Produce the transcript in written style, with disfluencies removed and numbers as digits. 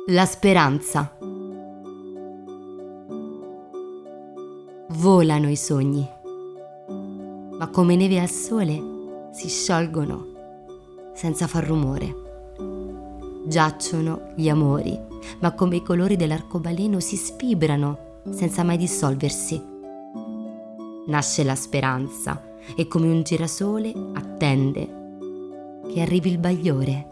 La speranza. Volano i sogni, ma come neve al sole si sciolgono senza far rumore. Giacciono gli amori, ma come i colori dell'arcobaleno si sfibrano senza mai dissolversi. Nasce la speranza e come un girasole attende che arrivi il bagliore